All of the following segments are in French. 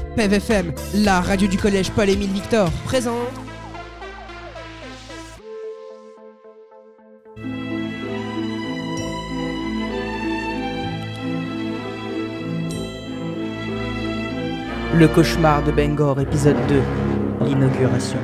PEV FM, la radio du collège Paul-Émile Victor, présente... Le cauchemar de Bangor, épisode 2, l'inauguration.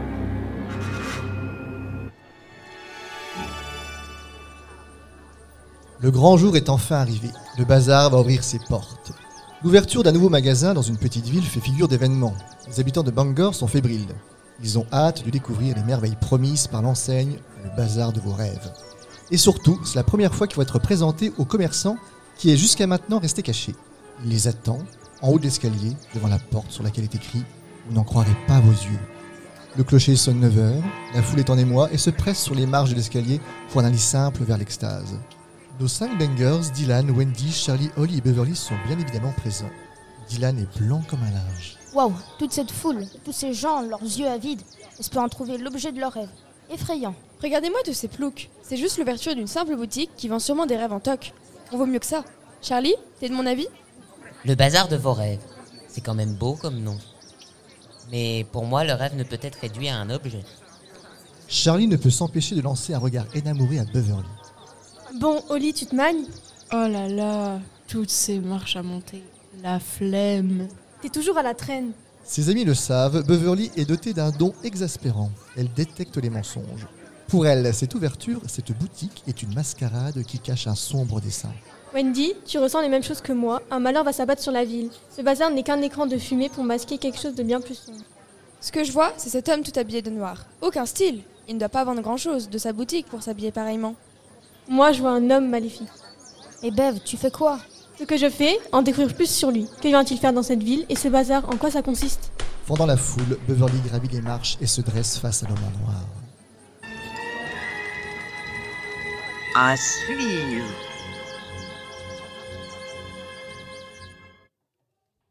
Le grand jour est enfin arrivé. Le bazar va ouvrir ses portes. L'ouverture d'un nouveau magasin dans une petite ville fait figure d'événement. Les habitants de Bangor sont fébriles. Ils ont hâte de découvrir les merveilles promises par l'enseigne Le Bazar de vos rêves. Et surtout, c'est la première fois qu'ils vont être présentés aux commerçants qui est jusqu'à maintenant resté caché. Il les attend, en haut de l'escalier, devant la porte sur laquelle est écrit « Vous n'en croirez pas vos yeux ». Le clocher sonne 9h, la foule est en émoi et se presse sur les marges de l'escalier pour un aller simple vers l'extase. Nos 5 bangers, Dylan, Wendy, Charlie, Holly et Beverly sont bien évidemment présents. Dylan est blanc comme un linge. Waouh, toute cette foule, tous ces gens, leurs yeux avides, espérant trouver l'objet de leur rêve. Effrayant. Regardez-moi tous ces ploucs. C'est juste l'ouverture d'une simple boutique qui vend sûrement des rêves en toc. On vaut mieux que ça. Charlie, t'es de mon avis ? Le bazar de vos rêves. C'est quand même beau comme nom. Mais pour moi, le rêve ne peut être réduit à un objet. Charlie ne peut s'empêcher de lancer un regard énamouré à Beverly. Bon, Holly, tu te magnes ? Oh là là, toutes ces marches à monter, la flemme. T'es toujours à la traîne. Ses amis le savent, Beverly est dotée d'un don exaspérant. Elle détecte les mensonges. Pour elle, cette ouverture, cette boutique est une mascarade qui cache un sombre dessein. Wendy, tu ressens les mêmes choses que moi. Un malheur va s'abattre sur la ville. Ce bazar n'est qu'un écran de fumée pour masquer quelque chose de bien plus sombre. Ce que je vois, c'est cet homme tout habillé de noir. Aucun style. Il ne doit pas vendre grand-chose de sa boutique pour s'habiller pareillement. Moi, je vois un homme maléfique. Et Bev, tu fais quoi ? Ce que je fais, en découvrir plus sur lui. Que vient-il faire dans cette ville et ce bazar, en quoi ça consiste ? Fendant la foule, Beverly gravit les marches et se dresse face à l'homme en noir. À suivre.